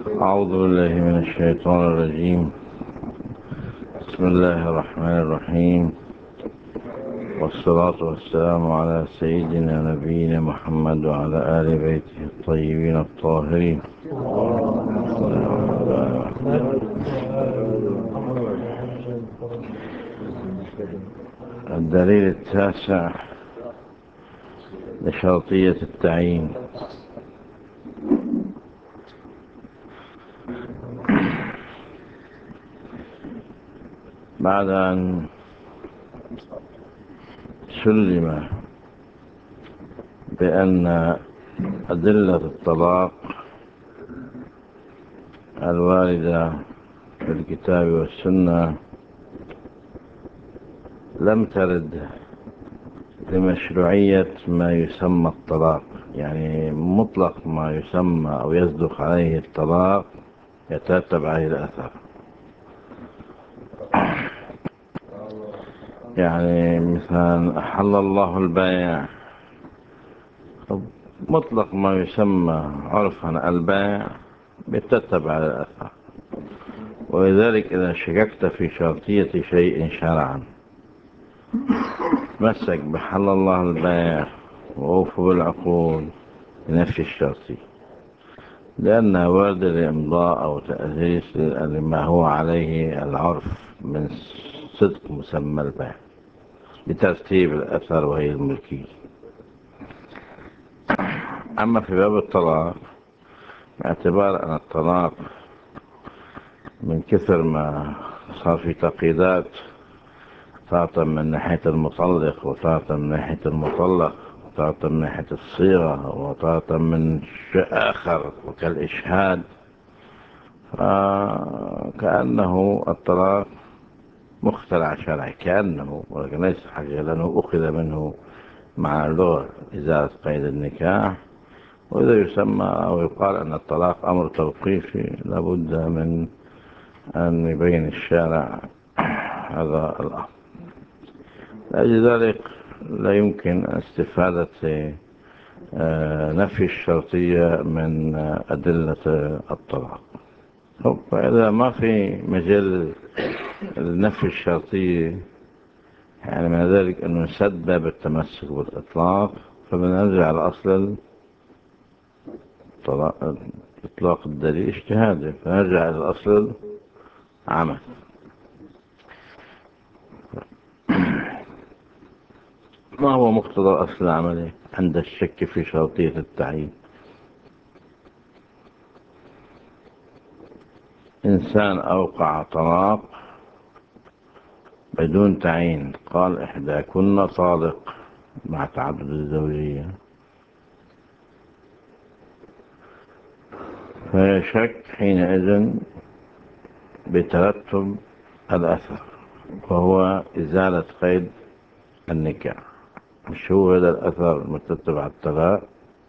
أعوذ بالله من الشيطان الرجيم. بسم الله الرحمن الرحيم، والصلاة والسلام على سيدنا نبينا محمد وعلى آل بيته الطيبين الطاهرين. الدليل التاسع لشرطية التعيين. بعد أن سلم بأن أدلة الطلاق الواردة في الكتاب والسنة لم ترد لمشروعية ما يسمى الطلاق، يعني مطلق ما يسمى أو يصدق عليه الطلاق يترتب عليه الأثر. يعني مثلا أحل الله البيع، مطلق ما يسمى عرفا البيع يترتب على الأثر. ولذلك إذا شككت في شرطية شيء شرعا مسك بحل الله البيع وأوفوا بالعقود بنفس الشرطي، لأنها واردة لإمضاء أو تأسيس لما هو عليه العرف من صدق مسمى البيع بترتيب الأثر وهي الملكية. أما في باب الطلاق، باعتبار أن الطلاق من كثر ما صار في تقييدات، تعطى من ناحية المطلق وتعطى من ناحية المطلق وتعطى من ناحية الصيغة وتعطى من شيء آخر وكالإشهاد، كأنه الطلاق مخترع شرعي، كأنه، ولكن ليس حقيقة، لأنه أخذ منه مع اللغة إزالة قيد النكاح. وإذا يسمى أو يقال أن الطلاق أمر توقيفي، لابد من أن يبين الشارع هذا الأمر. لأجل ذلك لا يمكن استفادة نفي الشرطية من أدلة الطلاق. فإذا ما في مجال النفي الشرطية، يعني من ذلك أنه نسبب التمسك بالإطلاق، فبنرجع لأصل إطلاق الدليل اجتهادي، فنرجع للأصل عمل. ما هو مقتضى أصل العمل عند الشك في شرطية التعيين؟ إنسان أوقع طلاق بدون تعيين، قال إحداكن طالق مع تعدد الزوجية، فيشك حينئذ بترتب الأثر، وهو إزالة قيد النكاح. مش هو هذا الأثر المترتب على الطلاق؟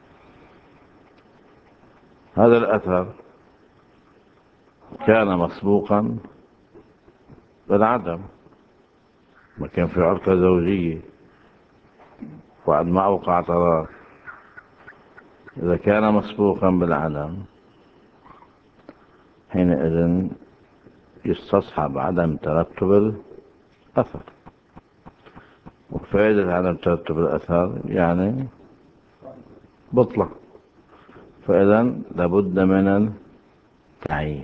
هذا الأثر كان مسبوقا بالعدم، ما كان في علاقة زوجية وبعد ما أوقع طلاق. إذا كان مسبوقا بالعدم حينئذ يستصحب عدم ترتب الأثر. وفائدة عدم ترتب الأثر يعني بطلة، فإذا لابد من التعيين.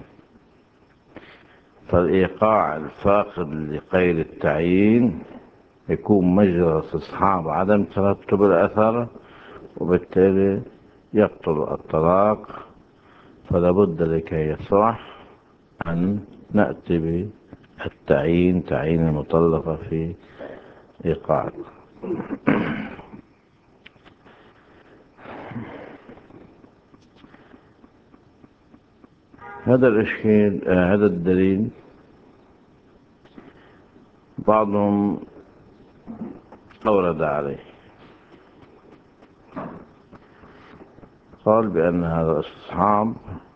فالإيقاع الفاقد لقيد التعيين يكون مجرى استصحاب عدم ترتب الأثر، وبالتالي يبطل الطلاق. فلابد لكي يصح أن نأتي بالتعيين، تعيين المطلقة في إيقاع. هذا الإشكال، هذا الدليل بعضهم أورد عليه، قال بأن هذا الاستصحاب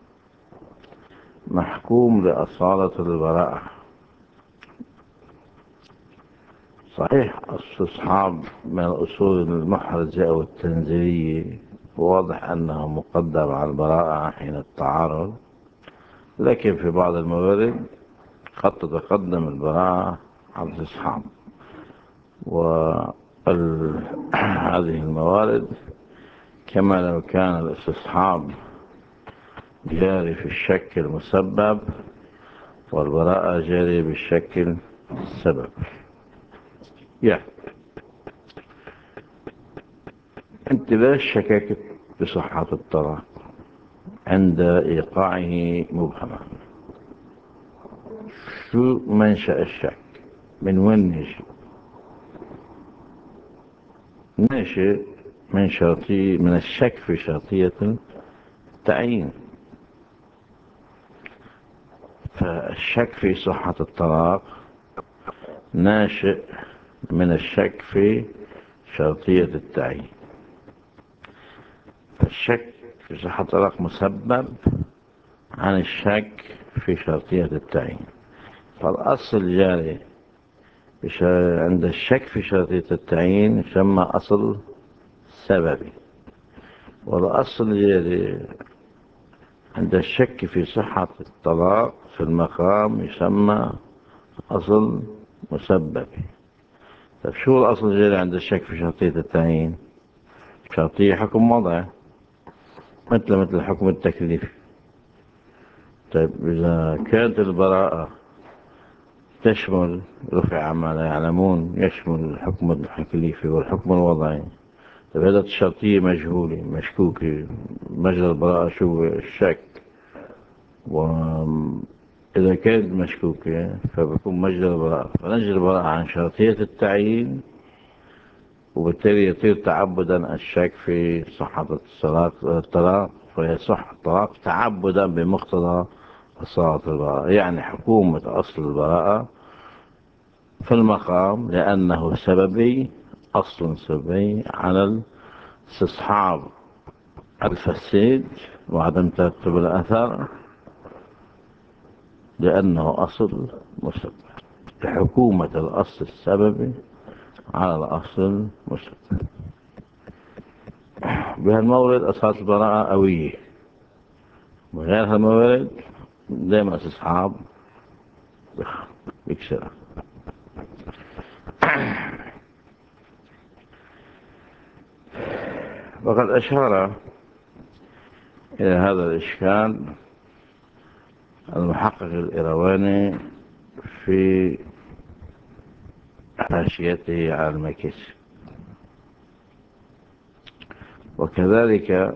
محكوم لأصالة البراءة. صحيح الاستصحاب من الأصول المحرزة أو التنزيلية، واضح أنه مقدم على البراءة حين التعارض، لكن في بعض الموارد قد تتقدم البراءة على الاستصحاب، وهذه الموارد كما لو كان الاستصحاب جاري في الشك المسبب والبراءة جاري بالشك السبب. يعني انت ليش شككت بصحة الطلاق عند إيقاعه مبهما؟ شو منشأ الشك؟ من وين نشأ؟ ناشئ من الشك في شرطية التعيين. فالشك في صحة الطلاق ناشئ من الشك في شرطية التعيين. فالشك في صحة الطلاق مسبب عن الشك في شرطية التعيين. فالأصل جاري عند الشك في شرطية التعيين يسمى أصل سببي، والأصل جاري عند الشك في صحة الطلاق في المقام يسمى أصل مسببي. طيب شو الأصل الجاري عند الشك في شرطية التعيين؟ شرطية حكم وضعي، مثل الحكم التكليفي. طيب إذا كانت البراءة تشمل رفع عما لا يعلمون، يشمل الحكم التكليفي والحكم الوضعي، طيب هذا الشرطية مجهولة مشكوكة، مجرى البراءة شو الشك، وإذا كانت مشكوكة فبكون مجرى البراءة، فنجرى البراءة عن شرطية التعيين، وبالتالي يطير تعبدا الشك في صحة الطلاق، فيصح الطلاق تعبدا بمقتضى صلاة البراءة. يعني حكومة أصل البراءة في المقام لأنه سببي، أصل سببي على الاستصحاب الفساد وعدم ترتب الأثر، لأنه أصل مسبب. حكومة الأصل السببي على الأصل المسبب. بهالمورد أساس البراءة قوية، وغير هالمورد دائما استصحاب بيكسرها. وقد أشار إلى هذا الإشكال المحقق الإيرواني في حاشيته على المكس، وكذلك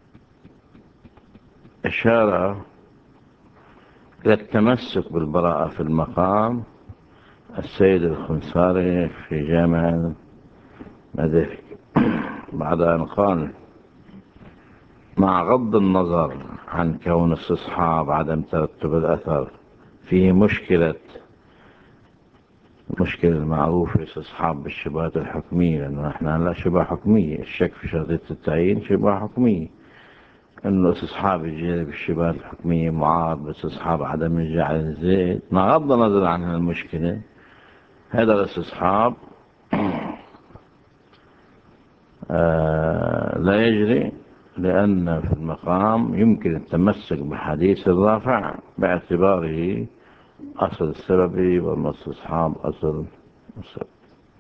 أشار إلى التمسك بالبراءة في المقام السيد الخنصاري في جامع المدافع، بعد أن قال: مع غض النظر عن كون استصحاب عدم ترتب الأثر فيه مشكلة المعروف استصحاب بالشبهات الحكمية، لأنه نحن لا شبهة حكمية، الشك في شرطية التعيين شبهة حكمية، أنه استصحاب الجاري بالشبهات الحكمية معارض باستصحاب عدم الجعل الزائد. مع غض النظر عن المشكلة، هذا الاستصحاب لا يجري، لأن في المقام يمكن التمسك بحديث الرافع باعتباره أصل السببي، والاستصحاب أصل السبب.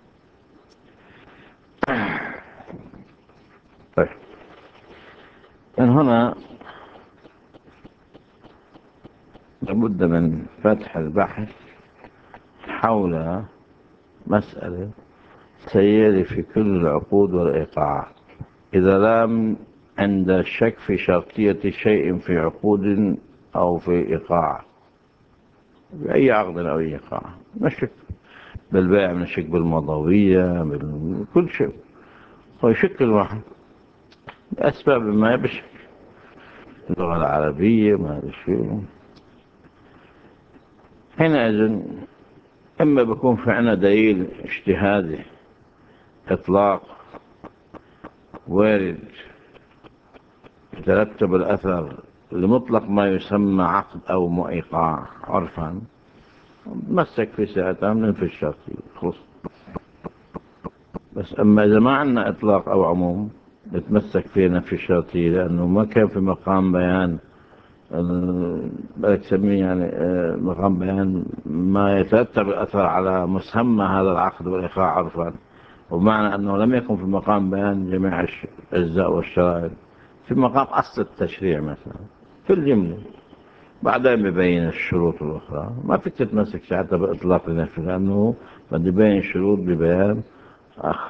طيب، من هنا لابد من فتح البحث حول مسألة سيري في كل العقود والإيقاعات. إذا لم عند الشك في شرطية شيء في عقود أو في إيقاع، بأي عقد أو أي إيقاع نشك بالبيع، نشك بالمضوية، بكل شيء، ويشك الواحد بأسباب ما بشك، اللغة العربية ما هذا الشيء. حينئذ إما بيكون في عنا دليل اجتهادي إطلاق وارد يترتب الأثر لمطلق ما يسمى عقد أو إيقاع عرفا، مسك في ساعتها من في الشرطي خلص. بس أما إذا ما عندنا إطلاق أو عموم نتمسك فينا في الشرطي، لأنه ما كان في مقام بيان بدك تسميه يعني مقام بيان ما يترتب الأثر على مسمى هذا العقد والإيقاع عرفا، وبمعنى أنه لم يكن في مقام بيان جميع الأجزاء والشرائط، في مقام أصل التشريع مثلا في الجملة، بعدين ببين الشروط الأخرى. ما فيك تتمسك حتى بإطلاق لنفسه، لأنه بده يبين الشروط ببيان آخر.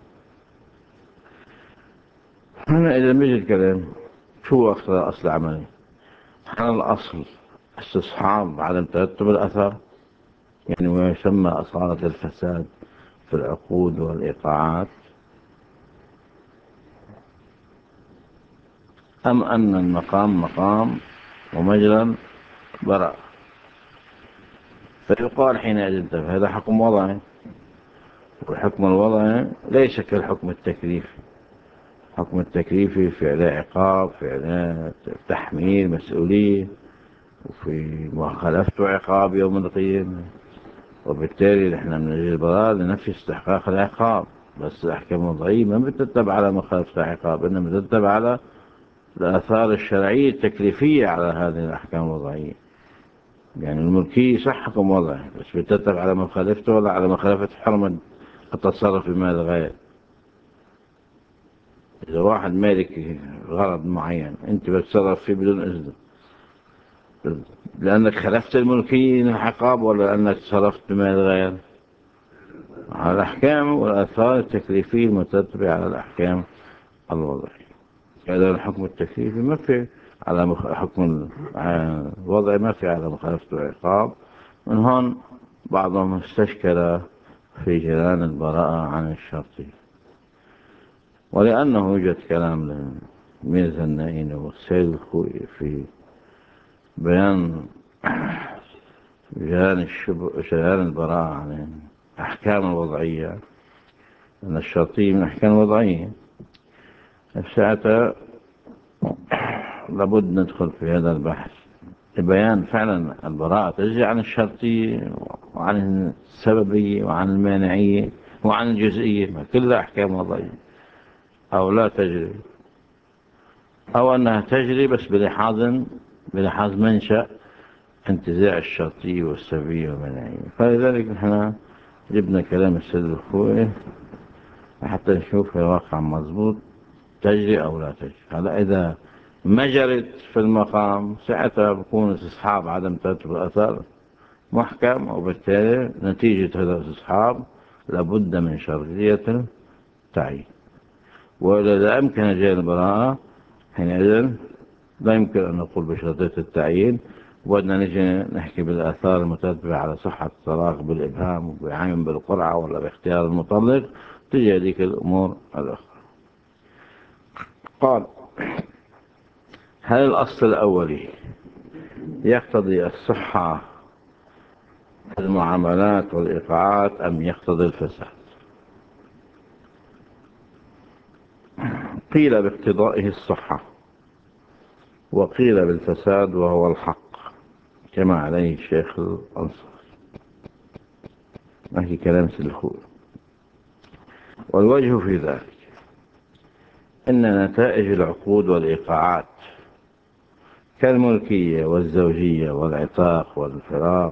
هنا إذا بيجي الكلام شو أصل عملي؟ هل الأصل استصحاب عدم ترتب الأثر، يعني ما يسمى أصالة الفساد في العقود والإيقاعات، أم أن المقام مقام ومجرى براء؟ فيقال حينئذ هذا حكم وضعي، والحكم الوضعي ليس كالحكم التكليفي. الحكم التكليفي في عليه عقاب، في عليه تحميل مسؤولية، وفي مخالفته عقاب يوم القيامة، وبالتالي نحن بنجي البراءة لنفي استحقاق العقاب. بس الأحكام الوضعية ما بتتبع على مخالفة عقاب، إنما بتتبع على الآثار الشرعية التكليفية على هذه الأحكام الوضعية. يعني الملكية صح حكم وضعي، بس بتتبع على مخالفته ولا على مخالفة حرمة التصرف بمال الغير. إذا واحد مالك غرض معين أنت بتصرف فيه بدون إذنه، لأنك خلفت الملكية من العقاب ولا لأنك تصرفت بمال الغير؟ على الأحكام والآثار التكليفية المترتبة على الأحكام الوضعية. هذا الحكم التكليفي ما في على حكم الوضعي، ما في على مخالفة العقاب. من هون بعضهم استشكل في جيران البراءة عن الشرطي، ولأنه يوجد كلام لميرزا النائين والسيد الخوئي في بيان جيران البراءة عن الأحكام الوضعية، أن الشرطي من الأحكام الوضعية، ساعتها لابد ندخل في هذا البحث لبيان فعلا البراءة تجري عن الشرطية وعن السببية وعن المانعية وعن الجزئية، ما كلها أحكام وضعية، أو لا تجري، أو أنها تجري بس بلحاظ منشأ انتزاع الشرطية والسببية والمانعية. فلذلك نحن جبنا كلام السيد الخوئي حتى نشوف الواقع مضبوط تجري أو لا تجري. هلا إذا ما جرت في المقام ساعتها بكون استصحاب عدم ترتب الأثر محكم، وبالتالي نتيجة هذا الاستصحاب لابد من شرطية التعيين. وإذا أمكن جاء البراءة حينئذ لا يمكن أن نقول بشرطية التعيين، وأن نجي نحكي بالآثار المترتبة على صحة الطلاق بالإبهام وبعين بالقرعة ولا باختيار المطلق، تجي هذيك الأمور الأخرى. قال: هل الأصل الأولي يقتضي الصحة في المعاملات والإيقاعات أم يقتضي الفساد؟ قيل باقتضائه الصحة، وقيل بالفساد وهو الحق، كما عليه الشيخ الأنصار. ما هي كلام سلخوي. والوجه في ذلك إن نتائج العقود والإيقاعات كالملكية والزوجية والعتاق والفراق،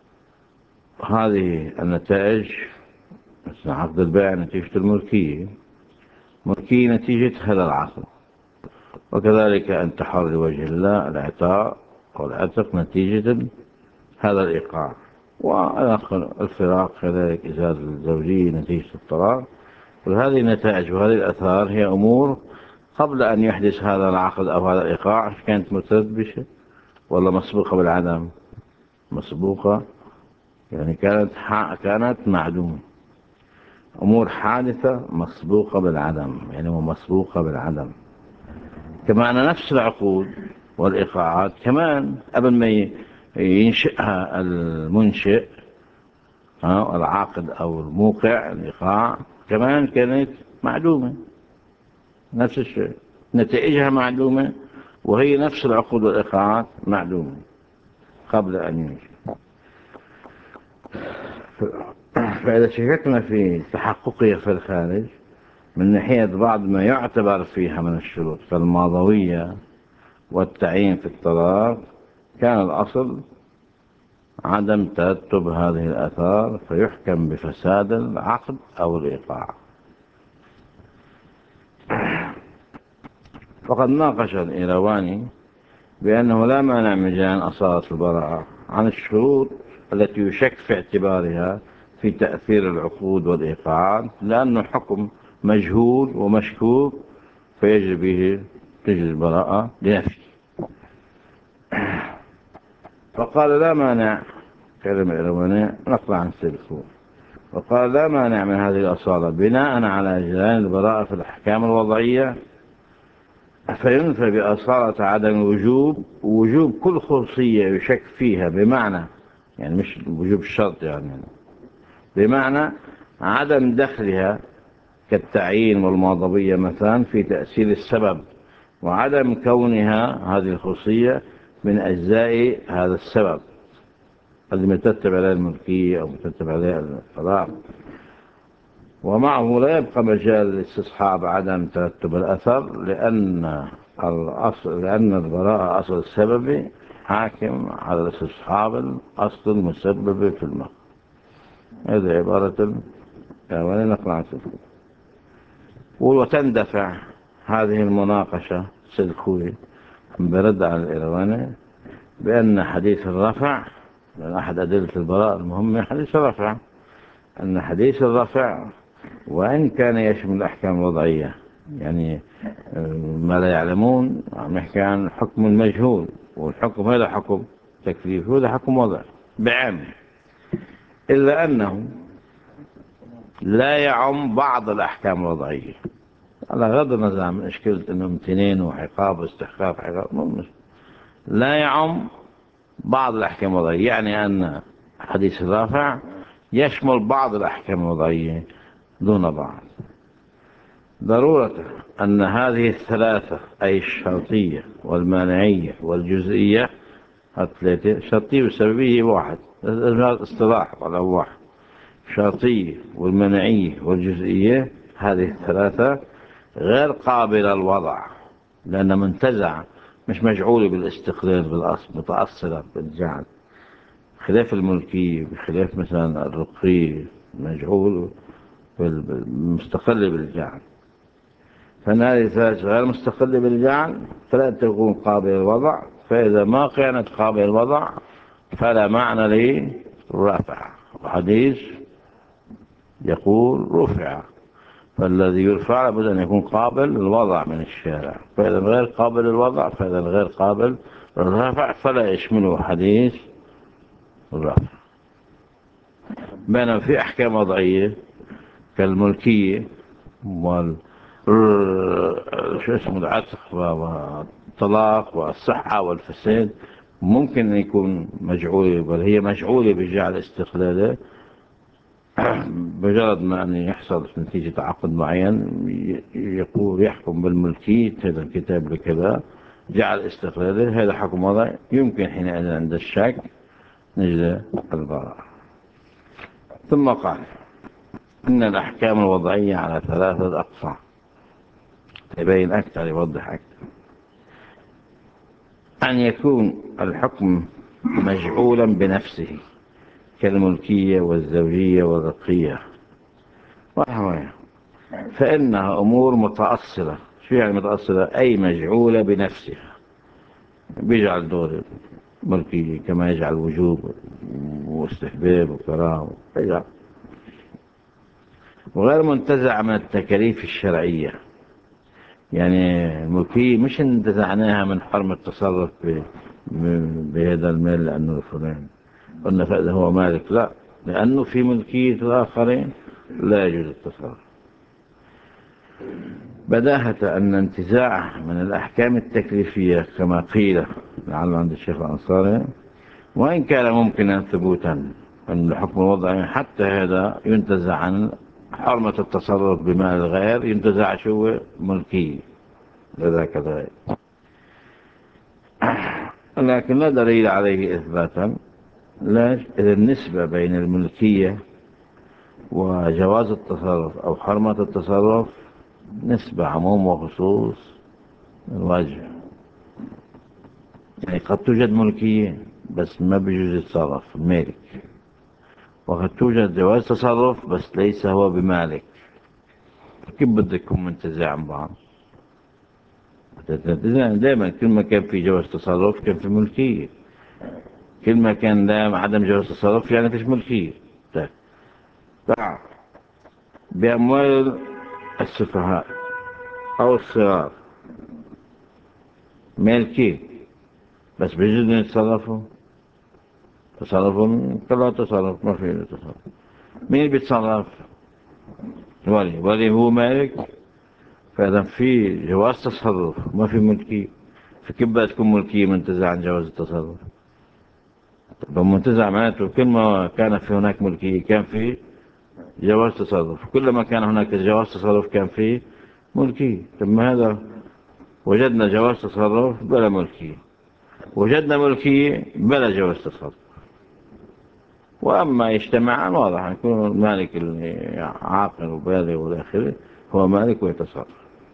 هذه النتائج مثل عقد البيع نتيجة الملكية، ملكية نتيجة هذا العقد، وكذلك أن تحر لوجه الله العتاق والعتق نتيجة هذا الإيقاع، وآخر الفراق كذلك إزالة الزوجية نتيجة الطلاق. وهذه النتائج وهذه الأثار هي أمور قبل أن يحدث هذا العقد أو هذا الإيقاع كانت مترتبة ولا مسبوقة بالعدم؟ مسبوقة، يعني كانت معدومة. أمور حادثة مسبوقة بالعدم، يعني مسبوقة بالعدم. كما أن نفس العقود والإيقاعات كمان قبل ما ينشئها المنشئ العاقد أو الموقع الإيقاع كمان كانت معدومة، نفس الشيء نتائجها معلومة، وهي نفس العقود والإيقاعات معلومة قبل أن ينشئ. فإذا شككنا في تحققها في الخارج من ناحية بعض ما يعتبر فيها من الشروط كالماضوية والتعيين في الطلاق، كان الأصل عدم ترتب هذه الآثار فيحكم بفساد العقد أو الإيقاع. فقد ناقش الإيرواني بأنه لا مانع من جان أصالة البراءة عن الشروط التي يشك في اعتبارها في تأثير العقود والإيقاعات، لأنه حكم مجهول ومشكوك فيجري به تجري البراءة لنفسه. فقال لا مانع، كلمة إيرواني نقل عن سلفه، وقال لا مانع من هذه الأصالة بناء على جريان البراءة في الأحكام الوضعية، فينفى بأصالة عدم الوجوب وجوب كل خصوصية يشك فيها، بمعنى يعني مش وجوب الشرط، يعني بمعنى عدم دخلها كالتعيين والماضبية مثلا في تأثير السبب، وعدم كونها هذه الخصوصية من أجزاء هذا السبب الذي مترتب عليه الملكية أو مترتب عليه الطلاق. ومعه لا يبقى مجال لاستصحاب عدم ترتب الأثر، لأن البراءة أصل السبب حاكم على استصحاب الأصل المسبب في المخ. هذه عبارة ولا نقل عن سلكوي. وتندفع هذه المناقشة سلكوي برد على الإيرواني بأن حديث الرفع، لأن أحد أدلة البراءة المهمة حديث الرفع، أن حديث الرفع وإن كان يشمل الأحكام الوضعية، يعني ما لا يعلمون عم يحكي عن حكم مجهول، والحكم هذا حكم تكليفي وهذا حكم وضع بعام، إلا أنه لا يعم بعض الأحكام الوضعية، على غض النظر عن إشكالة أنه امتنين وعقاب واستحقاق عقاب، لا يعم بعض الأحكام الوضعية، يعني أن حديث الرافع يشمل بعض الأحكام الوضعية دون بعض. ضرورة أن هذه الثلاثة، أي الشرطية والمانعية والجزئية، الثلاثة شرطية والسببية واحد، الاصطلاح على واحد، الشرطية والمانعية والجزئية، هذه الثلاثة غير قابلة للوضع، لأن منتزع مش مجعولة بالاستقلال بالأصل، متأصلة بالجعل، خلاف الملكية بخلاف مثلا الرقية مجعول مستقل بالجعل. فهذه الثلاثة غير مستقلة بالجعل فلا تكون قابلة للوضع، فإذا ما كانت قابلة للوضع فلا معنى للرفع. وحديث يقول رفع، فالذي يرفع لابد أن يكون قابل للوضع من الشارع، فإذا غير قابل للوضع فإذا غير قابل للرفع فلا يشمله حديث الرفع. بينما في أحكام وضعية كالملكية شو اسمه العتق والطلاق والصحة والفساد ممكن أن يكون مجعولة، بل هي مجعولة بجعل استقلاله بجرد ما أن يحصل نتيجة عقد معين يقول يحكم بالملكية هذا الكتاب بكذا جعل استقلاله، هذا حكم وضع يمكن حينئذ عند الشك نجد البراءة. ثم قال إن الأحكام الوضعية على ثلاثة أقسام، يبين أكثر يوضح أكثر. أن يكون الحكم مجعولا بنفسه كالملكية والزوجية والرقية وحوالها، فإنها أمور متأصلة. شو يعني متأصلة؟ أي مجعولة بنفسها، بيجعل دور ملكية كما يجعل وجوب واستحباب وكراهه، وغير منتزع من التكاليف الشرعية. يعني الملكية مش انتزعناها من حرم التصرف بهذا المال لأنه الفلان قلنا فإذا هو مالك، لا، لأنه في ملكية الآخرين لا يجوز التصرف. بداهة أن انتزاع من الأحكام التكليفية كما قيل لعل عند الشيخ الأنصاري، وإن كان ممكنا ثبوتا أن الحكم الوضعي حتى هذا ينتزع عن حرمة التصرف بمال الغير، ينتزع شو ملكية لذاك الغير، لكن لا دليل عليه إثباتا. ليش؟ إذا النسبة بين الملكية وجواز التصرف أو حرمة التصرف نسبة عموم وخصوص الواجب. يعني قد توجد ملكية بس ما بيجوز يتصرف المالك، وقد توجد جواز تصرف بس ليس هو بمالك. كيف بدك تكون منتزع عن بعض؟ دائما كل ما كان في جواز تصرف كان في ملكية، كل ما كان لا عدم جواز تصرف يعني فيش ملكية. طيب، بأموال السفهاء أو الصغار مالكية بس بيجوز يتصرفوا، تصرفهم كلا تصرف، ما في تصرف. مين بيتصرف؟ ولي هو مالك، فإذا في جواز تصرف ما في ملكية، فكيف بقى تكون ملكية منتزع عن جواز التصرف؟ طب منتزع معناته كل ما كان في هناك ملكية كان في جواز تصرف، كلما كان هناك جواز تصرف كان في ملكية. طب ما هذا وجدنا جواز تصرف بلا ملكية، وجدنا ملكية بلا جواز تصرف. وأما يجتمعان واضح يكون المالك اللي عاقل وبالغ والآخره هو مالك ويتصرف،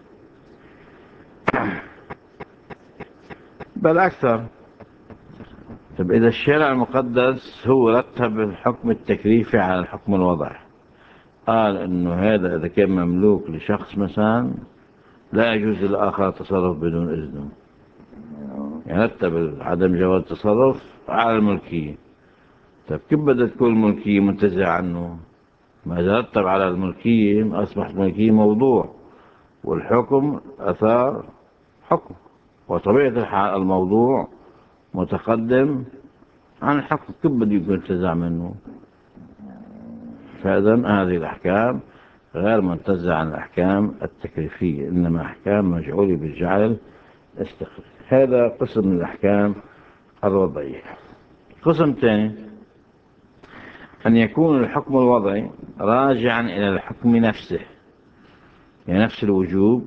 بل أكثر. طب إذا الشارع المقدس هو رتب الحكم التكليفي على الحكم الوضعي، قال إنه هذا إذا كان مملوك لشخص مثلا لا يجوز للآخر التصرف بدون إذنه، يعني رتب عدم جواز التصرف على الملكية. طيب كيف بدها تكون الملكية منتزع عنه؟ ما إذا رتب على الملكية أصبح الملكية موضوع، والحكم أثار حكم، وطبيعة الحال الموضوع متقدم عن الحكم، كيف بده يكون منتزع منه؟ فإذا هذه الأحكام غير منتزع عن الأحكام التكليفية، إنما أحكام مجعولة بالجعل استقل. هذا قسم من الأحكام الوضعية. قسم ثاني أن يكون الحكم الوضعي راجعا إلى الحكم نفسه، يعني نفس الوجوب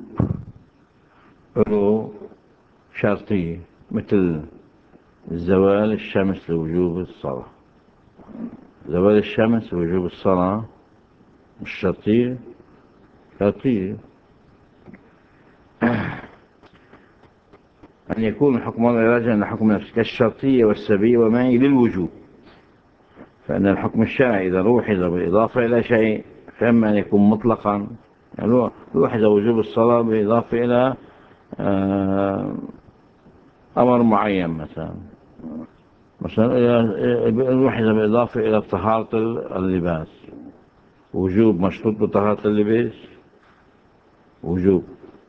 له شرطية، مثل زوال الشمس لوجوب الصلاة. زوال الشمس لوجوب الصلاة مش شرطية؟ شرطية. أن يكون الحكم الوضعي راجعا إلى الحكم نفسه كالشرطية والسبية ومعي للوجوب، فإن الحكم الشرعي إذا لوحظ بالإضافة إلى شيء فإما أن يكون مطلقا، يعني لوحظ وجوب الصلاة بالإضافة إلى أمر معين، مثلا لوحظ بالإضافة إلى طهارة اللباس، وجوب مشروط بطهارة اللباس، وجوب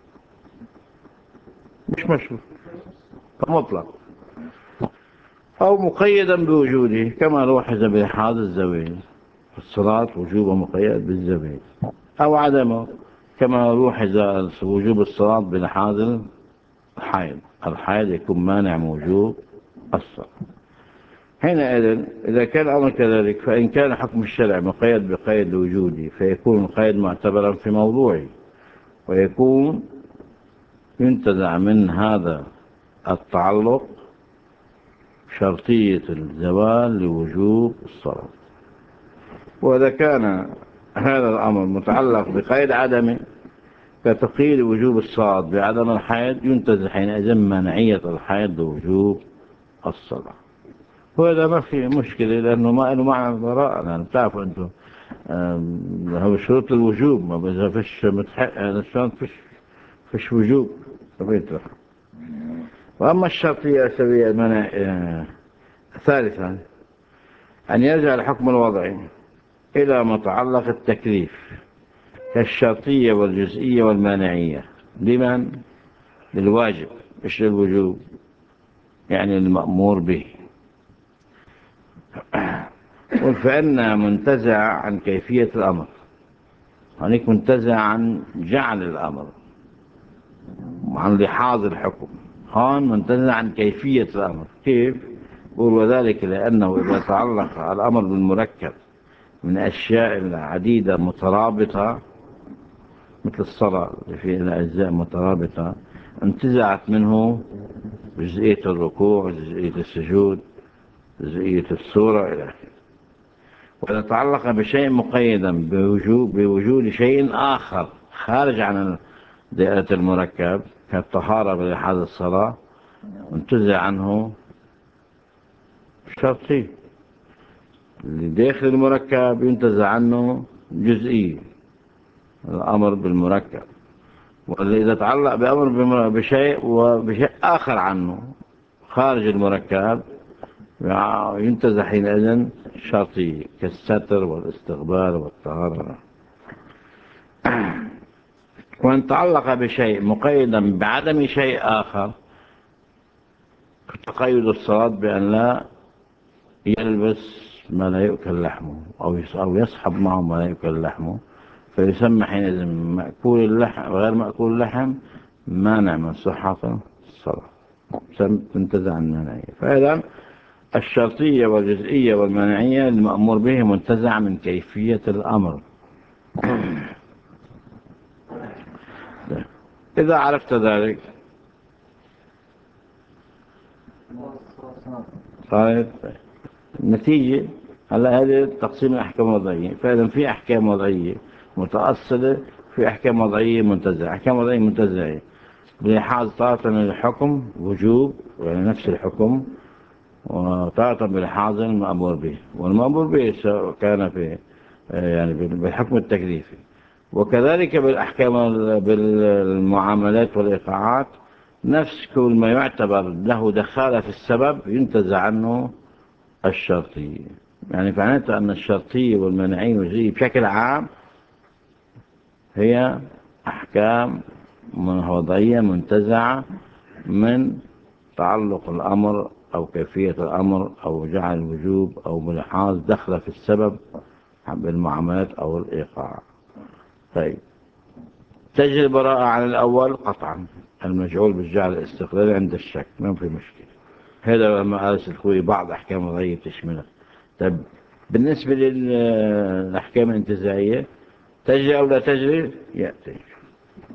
مش مشروط فمطلق، أو مقيدا بوجوده كما لوحظ بإحاض الزوال، الصلاة وجوب مقيد بالزوال، أو عدمه كما لوحظ وجوب الصلاة بلحاظ الحائض. الحائض يكون مانع موجوب الصلاة. حينئذ إذا كان الأمر كذلك فإن كان حكم الشرع مقيد بقيد وجودي فيكون القيد معتبرا في موضوعه، ويكون ينتزع من هذا التعلق شرطية الزوال لوجوب الصلاة. وإذا كان هذا الأمر متعلق بقيد عدمه كتقييد وجوب الصلاة بعدم الحيض ينتزع حينئذ منعية الحيض لوجوب الصلاة. وهذا ما في مشكلة لأنه ما له معنى البراءة، لأن بتعرفوا أنتم هو شروط الوجوب، ما إذا فيش متحقق شلون فيش وجوب بيطرح. وأما الشرطية السبية المنع ثالثا أن يرجع الحكم الوضعي إلى متعلق التكليف كالشرطية والجزئية والمانعية. لمن؟ للواجب مش للوجوب، يعني المأمور به. فإنها منتزع عن كيفية الأمر، هناك منتزع عن جعل الأمر، عن لحاظ الحكم. هون منتزع عن كيفية الأمر. كيف؟ قول وذلك لأنه إذا تعلق الأمر بالمركب من أشياء عديدة مترابطة مثل الصلاة في أجزاء مترابطة انتزعت منه جزئية الركوع، جزئية السجود، جزئية السورة إلى آخره. وإذا تعلق بشيء مقيدا بوجود شيء آخر خارج عن دائرة المركب كالطهارة بلحاظ الصلاة منتزع عنه شرطي. اللي داخل المركب ينتزع عنه جزئي، الأمر بالمركب. واللي إذا تعلق بأمر بشيء وبشيء آخر عنه خارج المركب ينتزع حينئذ شرطي، كالستر والاستقبال والطهارة. وإن تعلق بشيء مقيدا بعدم شيء آخر، تقيد الصلاة بأن لا يلبس ما لا يؤكل لحمه أو يصحب معه ما لا يؤكل لحمه، فيسمى حينئذ مأكول اللحم وغير مأكول اللحم مانع من صحة الصلاة، تنتزع المانعية. فإذا الشرطية والجزئية والمانعية المأمور به منتزع من كيفية الأمر. إذا عرفت ذلك صارت نتيجة. هلا هذه تقسيم الأحكام الوضعية. فإذا في أحكام وضعية متأصلة، في أحكام وضعية منتزعة. أحكام وضعية منتزعة بلحاظ طارة من الحكم وجوب، يعني نفس الحكم، وطارة بلحاظ المأمور به. والمأمور به سواء كان في يعني بالحكم التكليفي، وكذلك بالأحكام بالمعاملات والإيقاعات، نفس كل ما يعتبر له دخالة في السبب ينتزع عنه الشرطي. يعني معناته أن الشرطية والمنعية والجزئية بشكل عام هي أحكام وضعية منتزعة من تعلق الأمر أو كيفية الأمر أو جعل الوجوب أو ملحاظ دخل في السبب بالمعاملات أو الإيقاع. طيب، تجري البراءة عن الأول قطعا، المجعول بالجعل الاستقلالي عند الشك ما في مشكلة. هذا لما قال الخوي بعض أحكام وضعية تشملها. طيب، بالنسبة للأحكام الانتزاعية تجري أو لا تجري يأتي.